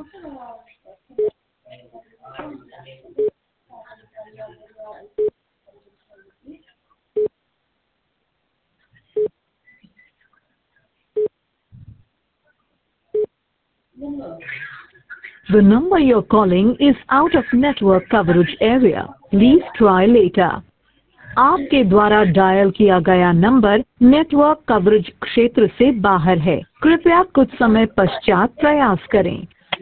The number you're calling is out of network coverage area. Please try later. आपके द्वारा dial किया गया number network coverage क्षेत्र से बाहर है। कृपया कुछ समय पश्चात प्रयास करें।